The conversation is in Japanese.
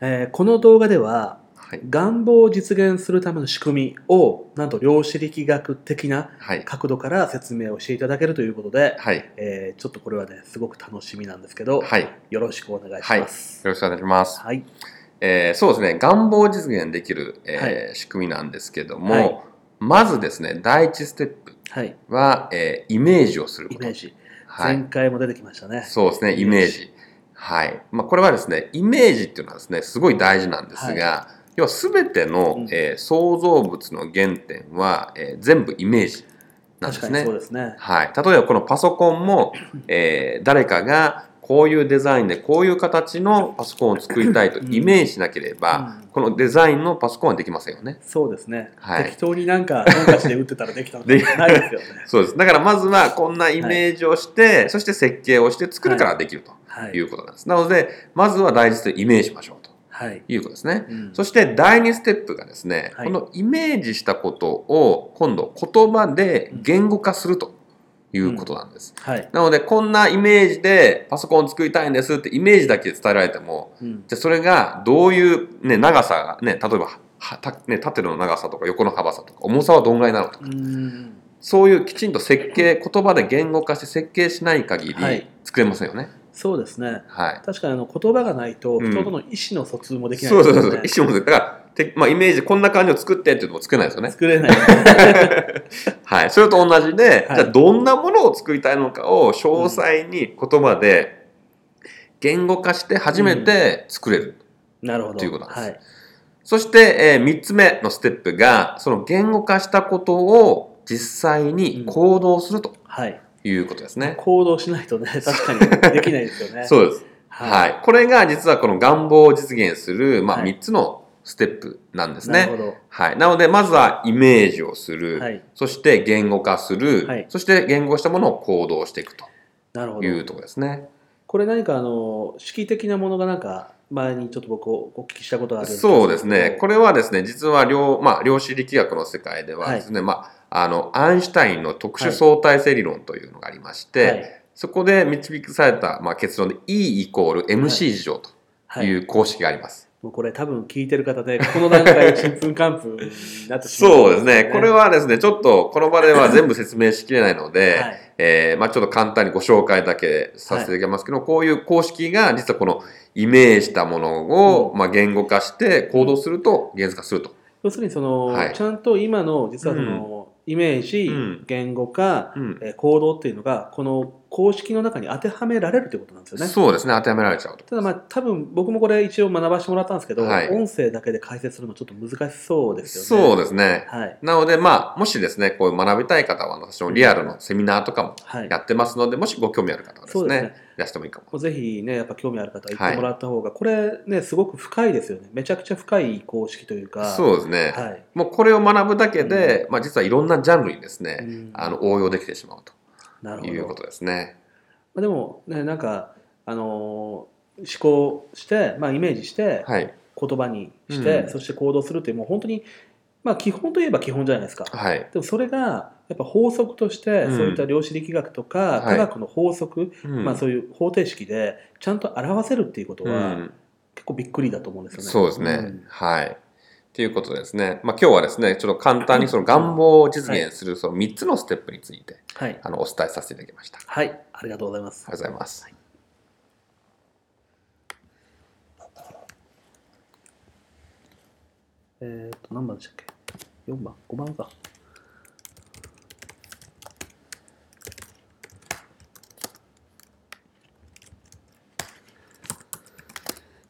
この動画では、 はい。 願望を実現するための仕組みを、なんと量子力学的なはい。 角度から説明をしていただけるということで、 はい。 ちょっとこれはね、すごく楽しみなんですけど、 はい。 よろしくお願いしはい。よます。 ろしくお願いします。 はい。 そうですね。願望を実現できる、 はい仕組みなんですけども、 はい。 まずですね、第一ステップはい。 は、イメージをすること。 イメージ。前はい。 回も出てきましたね。 そうですね、イメージ。はい。これはですね、イメージっていうのはですね、すごい大事なんですが、要は全ての、創造物の原点は、全部イメージなんですね。 確かにそうですね。 はい。例えばこのパソコンも、誰かがこういうデザインでこういう形のパソコンを作りたいとイメージしなければ、このデザインのパソコンはできませんよね。 そうですね。 はい適当になんかトンカチで打ってたらできたのかないですよね。 そうです。だからまずはこんなイメージをして、そして設計をして作るからできるということなんです。なので、まずは第一ステップイメージしましょうということですね。そして第二ステップがですね、このイメージしたことを今度言葉で言語化するということなんです。なので、こんなイメージでパソコンを作りたいんですってイメージだけで伝えられても、じゃあそれがどういう、ね、長さがね、例えば縦の長さとか横の幅さとか重さはどんぐらいなのとか、そういうきちんと設計、言葉で言語化して設計しない限り作れませんよね。 そうですね。 はい。 確かに言葉がないと人との意思の疎通もできないですよね。そう。意思もだからイメージこんな感じを作ってって言っても作れないですよね。 作れない。 はい。それと同じで、じゃあどんなものを作りたいのかを詳細に言葉で言語化して初めて作れるということなんです。そして、3つ目のステップが、その言語化したことを実際に行動するということですね。 行動しないとね、確かにできないですよね。 そうです。はい。これが実はこの願望を実現する、3つのステップなんですね。はい。なので、まずはイメージをする。そして言語化する。そして言語したものを行動していくというところですね。 これ何か式的なものがなんか前にちょっと僕お聞きしたことがあるんですけど。そうですね。これはですね、実は量子力学の世界ではですね、アインシュタインの特殊相対性理論というのがありまして、そこで導きされた、結論で E イコール MC 乗という公式があります。 もうこれ多分聞いてる方で、この段階でちんぷんかんぷんになってしまう、 そうですね。これはですね、ちょっとこの場では全部説明しきれないので、ちょっと簡単にご紹介だけさせていただきますけど、こういう公式が実はこのイメージしたものを、言語化して行動すると現実化すると。 要するにちゃんと今の実はイメージ、言語化、行動っていうのがこの公式の中に当てはめられるということなんですよね。 そうですね、当てはめられちゃうと。 ただ多分僕もこれ一応学ばせてもらったんですけど、音声だけで解説するのちょっと難しそうですよね。 そうですね。なのでもしですね、こう学びたい方は私もリアルのセミナーとかもやってますので、もしご興味ある方はですね、いらしてもいいかも。 ぜひね、やっぱ興味ある方は言ってもらった方が、これね、すごく深いですよね。めちゃくちゃ深い公式というか。 そうですね。もうこれを学ぶだけで、実はいろんなジャンルにですね、応用できてしまうということですね。 でもね、なんか、思考して、イメージして、言葉にして、そして行動するっていう、もう本当に、基本といえば基本じゃないですか。でもそれが、やっぱ法則として、そういった量子力学とか、科学の法則、そういう方程式で、ちゃんと表せるっていうことは、結構びっくりだと思うんですよね。 そうですね。はい。ということですね。今日はですね、ちょっと簡単にその願望を実現するその3つのステップについて、お伝えさせていただきました。 はい。ありがとうございます。 ありがとうございます。 何番でしたっけ？ 4 番 ?5 番か。